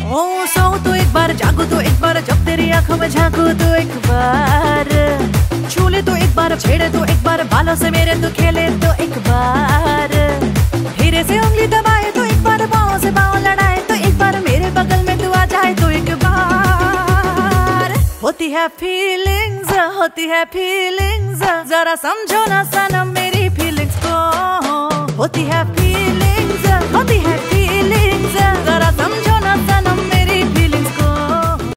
ओ सो तो एक बार, जागो तो एक बार, जब तेरी आंखों में झांकू तो एक बार, छू ले तो एक बार, छेड़े तो एक बार, बालों से मेरे तो खेले तो एक बार, धीरे से उंगली दबाए तो एक बार, पाँव से पाँव लड़ाए तो एक बार, मेरे बगल में तू आ जाए तो एक बार। होती है फीलिंग्स, जरा समझो ना सनम मेरी फीलिंग्स को। होती है